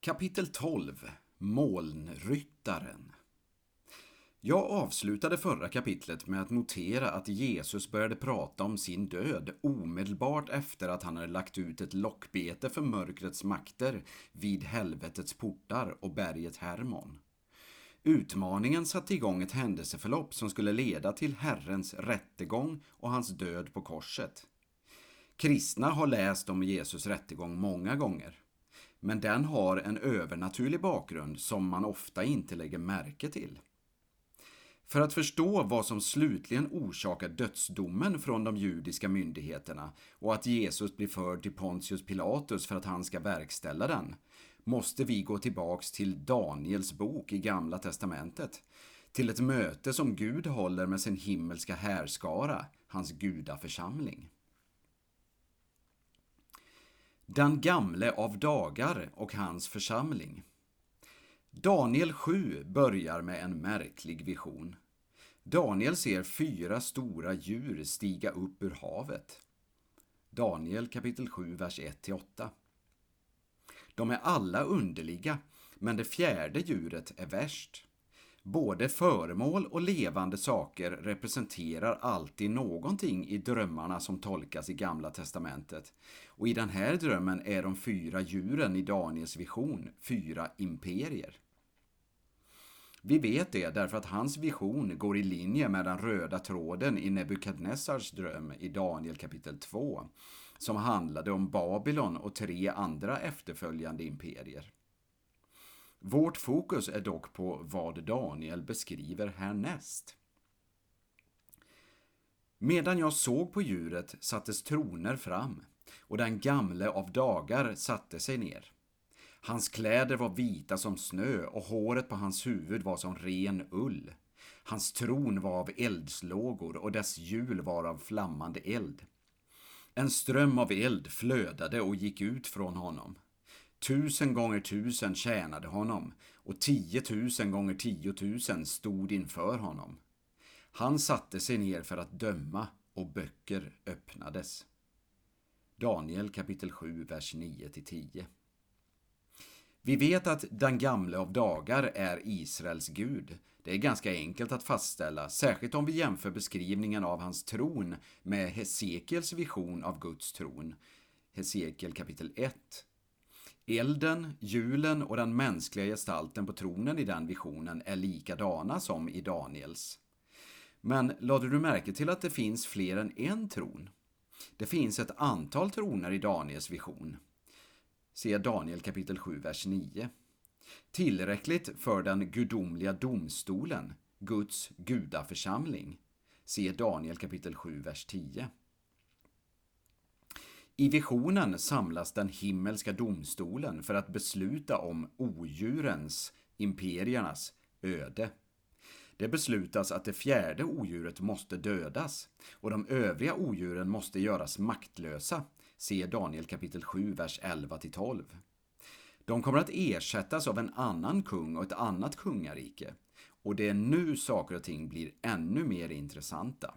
Kapitel 12. Molnryttaren. Jag avslutade förra kapitlet med att notera att Jesus började prata om sin död omedelbart efter att han hade lagt ut ett lockbete för mörkrets makter vid helvetets portar och berget Hermon. Utmaningen satte igång ett händelseförlopp som skulle leda till Herrens rättegång och hans död på korset. Kristna har läst om Jesus rättegång många gånger. Men den har en övernaturlig bakgrund som man ofta inte lägger märke till. För att förstå vad som slutligen orsakar dödsdomen från de judiska myndigheterna och att Jesus blir förd till Pontius Pilatus för att han ska verkställa den, måste vi gå tillbaks till Daniels bok i Gamla testamentet, till ett möte som Gud håller med sin himmelska härskara, hans gudaförsamling. Den gamle av dagar och hans församling. Daniel 7 börjar med en märklig vision. Daniel ser 4 stora djur stiga upp ur havet. Daniel kapitel 7, vers 1-8. De är alla underliga, men det 4:e djuret är värst. Både föremål och levande saker representerar alltid någonting i drömmarna som tolkas i Gamla testamentet. Och i den här drömmen är de 4 djuren i Daniels vision 4 imperier. Vi vet det därför att hans vision går i linje med den röda tråden i Nebukadnessars dröm i Daniel kapitel 2, som handlade om Babylon och 3 andra efterföljande imperier. Vårt fokus är dock på vad Daniel beskriver härnäst. Medan jag såg på djuret sattes troner fram, och den gamle av dagar satte sig ner. Hans kläder var vita som snö och håret på hans huvud var som ren ull. Hans tron var av eldslågor och dess hjul var av flammande eld. En ström av eld flödade och gick ut från honom. 1000 gånger 1000 tjänade honom och 10 000 gånger 10 000 stod inför honom. Han satte sig ner för att döma och böcker öppnades. Daniel kapitel 7, vers 9-10. Vi vet att den gamle av dagar är Israels Gud. Det är ganska enkelt att fastställa, särskilt om vi jämför beskrivningen av hans tron med Hesekiels vision av Guds tron. Hesekiel kapitel 1. Elden, hjulen och den mänskliga gestalten på tronen i den visionen är likadana som i Daniels. Men lade du märke till att det finns fler än en tron? Det finns ett antal troner i Daniels vision. Se Daniel kapitel 7, vers 9. Tillräckligt för den gudomliga domstolen, Guds gudaförsamling. Se Daniel kapitel 7, vers 10. I visionen samlas den himmelska domstolen för att besluta om odjurens, imperiernas, öde. Det beslutas att det 4:e odjuret måste dödas och de övriga odjuren måste göras maktlösa. Se Daniel kapitel 7, vers 11-12. De kommer att ersättas av en annan kung och ett annat kungarike. Och det är nu saker och ting blir ännu mer intressanta.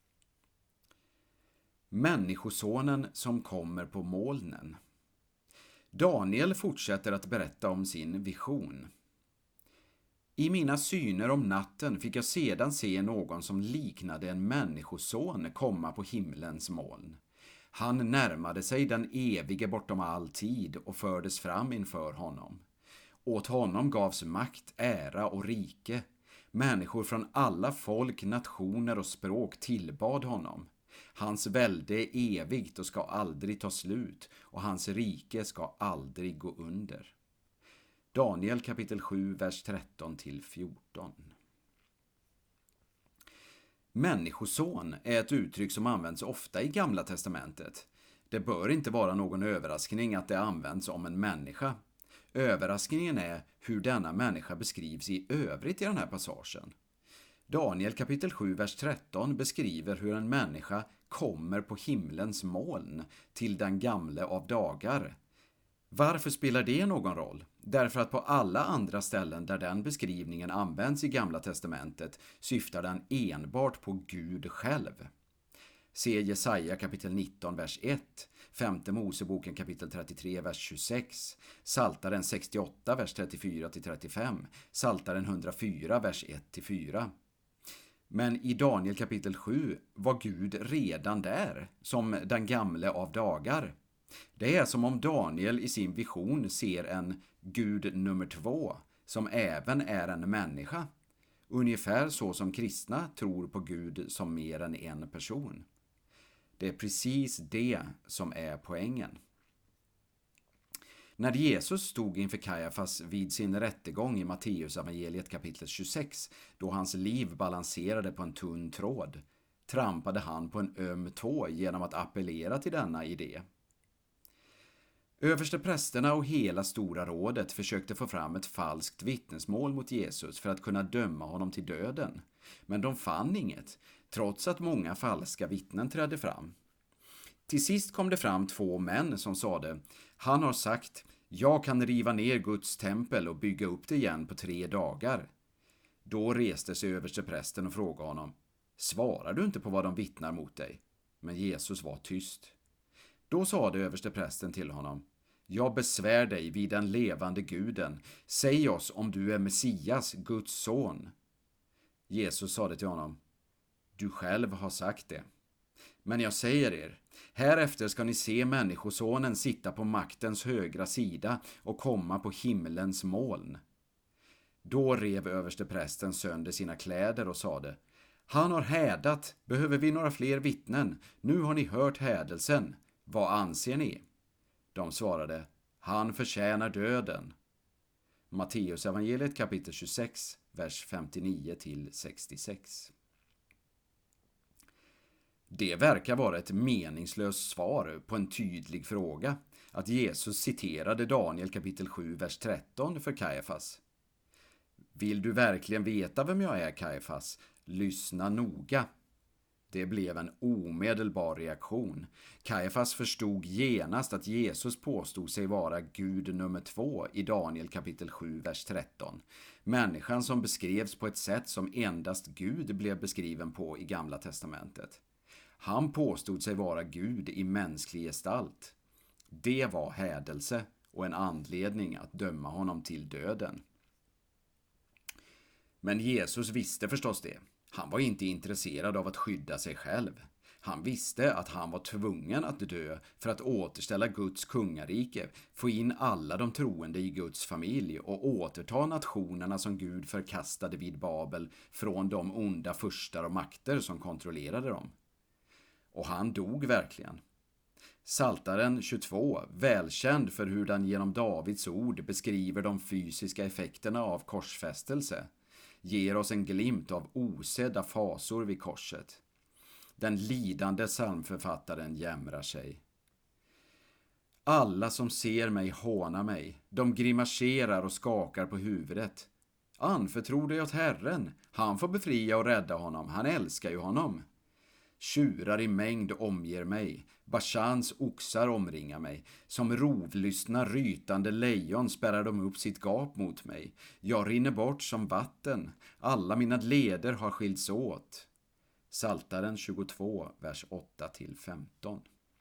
Människosonen som kommer på molnen. Daniel fortsätter att berätta om sin vision. I mina syner om natten fick jag sedan se någon som liknade en människoson komma på himlens moln. Han närmade sig den evige bortom all tid och fördes fram inför honom. Åt honom gavs makt, ära och rike. Människor från alla folk, nationer och språk tillbad honom. Hans välde är evigt och ska aldrig ta slut, och hans rike ska aldrig gå under. Daniel kapitel 7, vers 13-14. Människoson är ett uttryck som används ofta i Gamla testamentet. Det bör inte vara någon överraskning att det används om en människa. Överraskningen är hur denna människa beskrivs i övrigt i den här passagen. Daniel kapitel 7, vers 13 beskriver hur en människa kommer på himlens moln till den gamle av dagar. Varför spelar det någon roll? Därför att på alla andra ställen där den beskrivningen används i Gamla testamentet syftar den enbart på Gud själv. Se Jesaja kapitel 19, vers 1. Femte Moseboken kapitel 33, vers 26, Psaltaren 68, vers 34-35, Psaltaren 104, vers 1-4. Men i Daniel kapitel 7 var Gud redan där, som den gamle av dagar. Det är som om Daniel i sin vision ser en Gud nummer 2, som även är en människa. Ungefär så som kristna tror på Gud som mer än en person. Det är precis det som är poängen. När Jesus stod inför Kajafas vid sin rättegång i Matteus evangeliet kapitel 26, då hans liv balanserade på en tunn tråd, trampade han på en öm tå genom att appellera till denna idé. Översteprästerna och hela stora rådet försökte få fram ett falskt vittnesmål mot Jesus för att kunna döma honom till döden. Men de fann inget, trots att många falska vittnen trädde fram. Till sist kom det fram 2 män som sade: han har sagt, jag kan riva ner Guds tempel och bygga upp det igen på 3 dagar. Då reste sig översteprästen och frågade honom: svarar du inte på vad de vittnar mot dig? Men Jesus var tyst. Då sade översteprästen till honom: jag besvär dig vid den levande guden, säg oss om du är Messias, Guds son. Jesus sade till honom: du själv har sagt det. Men jag säger er, härefter ska ni se människosonen sitta på maktens högra sida och komma på himlens moln. Då rev översteprästen sönder sina kläder och sade: han har hädat, behöver vi några fler vittnen? Nu har ni hört hädelsen. Vad anser ni? De svarade: han förtjänar döden. Matteus evangeliet kapitel 26, vers 59-66. Det verkar vara ett meningslöst svar på en tydlig fråga, att Jesus citerade Daniel kapitel 7, vers 13 för Kajafas. Vill du verkligen veta vem jag är, Kajafas? Lyssna noga. Det blev en omedelbar reaktion. Kajafas förstod genast att Jesus påstod sig vara Gud nummer 2 i Daniel kapitel 7, vers 13. Människan som beskrevs på ett sätt som endast Gud blev beskriven på i Gamla testamentet. Han påstod sig vara Gud i mänsklig gestalt. Det var hädelse och en anledning att döma honom till döden. Men Jesus visste förstås det. Han var inte intresserad av att skydda sig själv. Han visste att han var tvungen att dö för att återställa Guds kungarike, få in alla de troende i Guds familj och återta nationerna som Gud förkastade vid Babel från de onda furstar och makter som kontrollerade dem. Och han dog verkligen. Psaltaren 22, välkänd för hur den genom Davids ord beskriver de fysiska effekterna av korsfästelse, ger oss en glimt av osedda fasor vid korset. Den lidande psalmförfattaren jämrar sig. Alla som ser mig hånar mig, de grimaserar och skakar på huvudet. Anförtro dig åt Herren, han får befria och rädda honom, han älskar ju honom. Tjurar i mängd omger mig, Bashans oxar omringar mig. Som rovlystna rytande lejon spärrar de upp sitt gap mot mig. Jag rinner bort som vatten, alla mina leder har skilts åt. Psaltaren 22, vers 8-15.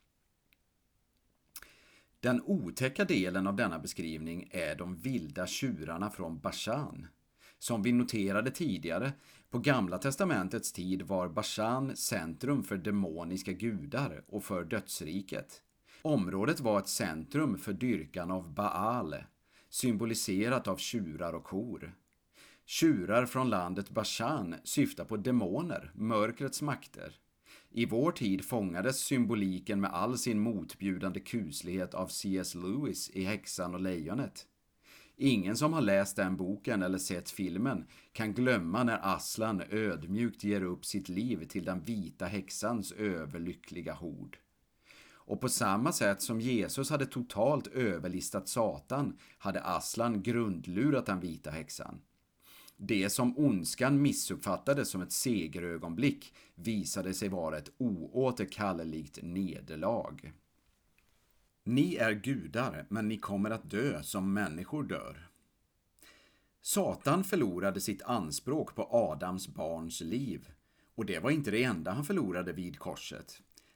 Den otäcka delen av denna beskrivning är de vilda tjurarna från Bashan. Som vi noterade tidigare, på Gamla testamentets tid var Bashan centrum för demoniska gudar och för dödsriket. Området var ett centrum för dyrkan av Baal, symboliserat av tjurar och kor. Tjurar från landet Bashan syftar på demoner, mörkrets makter. I vår tid fångades symboliken med all sin motbjudande kuslighet av C.S. Lewis i Häxan och lejonet. Ingen som har läst den boken eller sett filmen kan glömma när Aslan ödmjukt ger upp sitt liv till den vita häxans överlyckliga hord. Och på samma sätt som Jesus hade totalt överlistat Satan hade Aslan grundlurat den vita häxan. Det som ondskan missuppfattade som ett segerögonblick visade sig vara ett oåterkalleligt nederlag. Ni är gudar, men ni kommer att dö som människor dör. Satan förlorade sitt anspråk på Adams barns liv, och det var inte det enda han förlorade vid korset.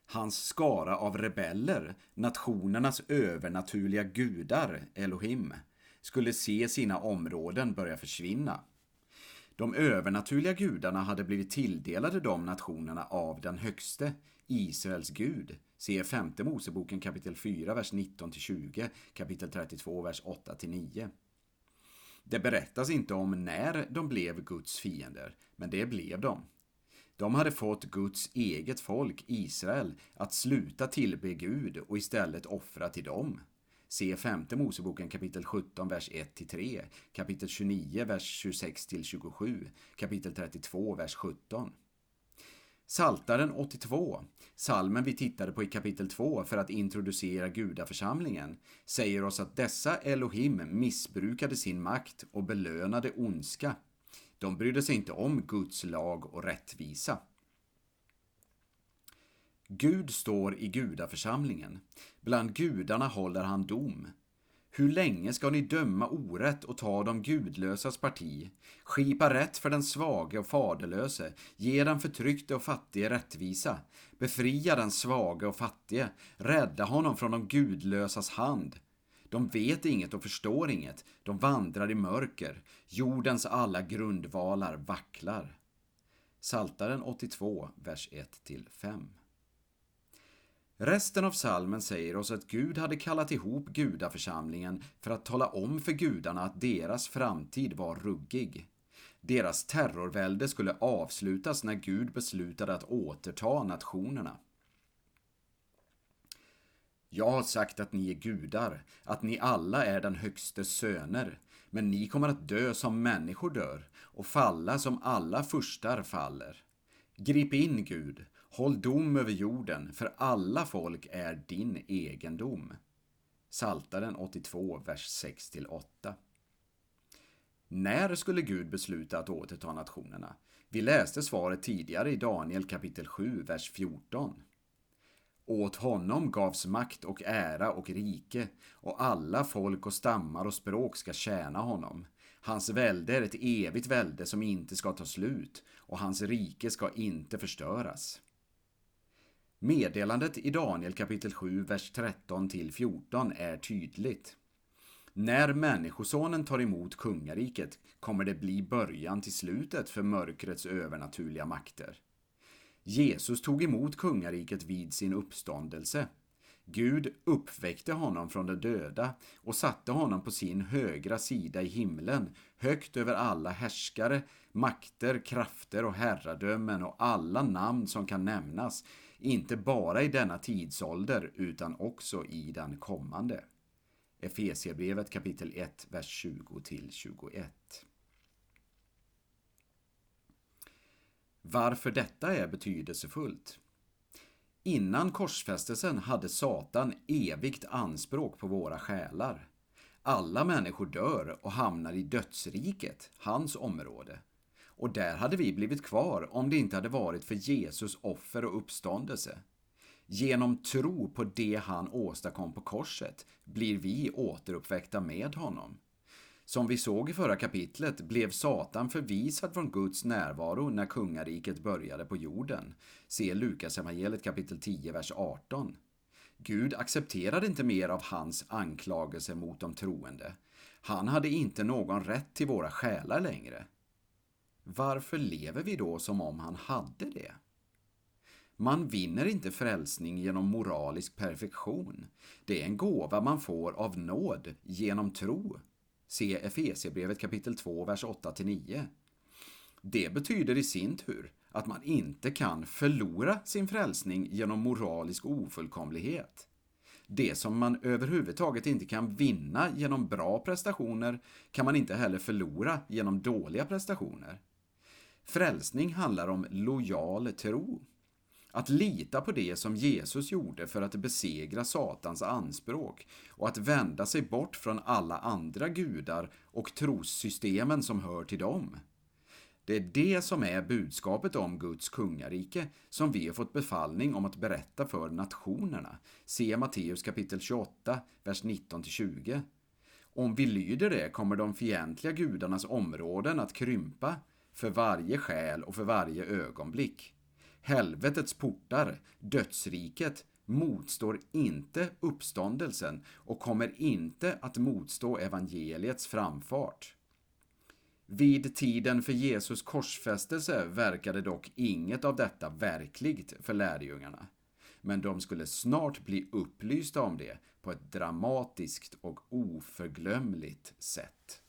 Hans skara av rebeller, nationernas övernaturliga gudar, Elohim, skulle se sina områden börja försvinna. De övernaturliga gudarna hade blivit tilldelade de nationerna av den högste, Israels Gud. Se 5:e Moseboken kapitel 4, vers 19-20, kapitel 32, vers 8-9. Det berättas inte om när de blev Guds fiender, men det blev de. De hade fått Guds eget folk, Israel, att sluta tillbe Gud och istället offra till dem. Se 5:e Moseboken kapitel 17, vers 1-3, kapitel 29, vers 26-27, kapitel 32, vers 17. Psaltaren 82, psalmen vi tittade på i kapitel 2 för att introducera gudaförsamlingen, säger oss att dessa Elohim missbrukade sin makt och belönade ondska. De brydde sig inte om Guds lag och rättvisa. Gud står i gudaförsamlingen. Bland gudarna håller han dom. Hur länge ska ni döma orätt och ta de gudlösas parti? Skipa rätt för den svage och faderlöse. Ge den förtryckte och fattige rättvisa. Befria den svage och fattige. Rädda honom från de gudlösas hand. De vet inget och förstår inget. De vandrar i mörker. Jordens alla grundvalar vacklar. Psaltaren 82, vers 1-5. Resten av psalmen säger oss att Gud hade kallat ihop gudaförsamlingen för att tala om för gudarna att deras framtid var ruggig. Deras terrorvälde skulle avslutas när Gud beslutade att återta nationerna. Jag har sagt att ni är gudar, att ni alla är den högstes söner, men ni kommer att dö som människor dör och falla som alla furstar faller. Grip in, Gud, håll dom över jorden, för alla folk är din egendom. Psaltaren 82, vers 6-8. När skulle Gud besluta att återta nationerna? Vi läste svaret tidigare i Daniel kapitel 7, vers 14. Åt honom gavs makt och ära och rike, och alla folk och stammar och språk ska tjäna honom. Hans välde är ett evigt välde som inte ska ta slut, och hans rike ska inte förstöras. Meddelandet i Daniel kapitel 7, vers 13-14 är tydligt. När människosonen tar emot kungariket kommer det bli början till slutet för mörkrets övernaturliga makter. Jesus tog emot kungariket vid sin uppståndelse. Gud uppväckte honom från de döda och satte honom på sin högra sida i himlen, högt över alla härskare, makter, krafter och herradömen och alla namn som kan nämnas, inte bara i denna tidsålder utan också i den kommande. Efesierbrevet kapitel 1, vers 20-21. Varför detta är betydelsefullt? Innan korsfästelsen hade Satan evigt anspråk på våra själar. Alla människor dör och hamnar i dödsriket, hans område. Och där hade vi blivit kvar om det inte hade varit för Jesus offer och uppståndelse. Genom tro på det han åstadkom på korset blir vi återuppväckta med honom. Som vi såg i förra kapitlet blev Satan förvisad från Guds närvaro när kungariket började på jorden. Se Lukas evangeliet kapitel 10, vers 18. Gud accepterade inte mer av hans anklagelse mot de troende. Han hade inte någon rätt till våra själar längre. Varför lever vi då som om han hade det? Man vinner inte frälsning genom moralisk perfektion. Det är en gåva man får av nåd genom tro. Se Efesierbrevet kapitel 2, vers 8-9. Det betyder i sin tur att man inte kan förlora sin frälsning genom moralisk ofullkomlighet. Det som man överhuvudtaget inte kan vinna genom bra prestationer kan man inte heller förlora genom dåliga prestationer. Frälsning handlar om lojal tro. Att lita på det som Jesus gjorde för att besegra Satans anspråk och att vända sig bort från alla andra gudar och trossystemen som hör till dem. Det är det som är budskapet om Guds kungarike som vi har fått befallning om att berätta för nationerna. Se Matteus kapitel 28, vers 19-20. Om vi lyder det kommer de fientliga gudarnas områden att krympa för varje själ och för varje ögonblick. Helvetets portar, dödsriket, motstår inte uppståndelsen och kommer inte att motstå evangeliets framfart. Vid tiden för Jesus korsfästelse verkade dock inget av detta verkligt för lärjungarna. Men de skulle snart bli upplysta om det på ett dramatiskt och oförglömligt sätt.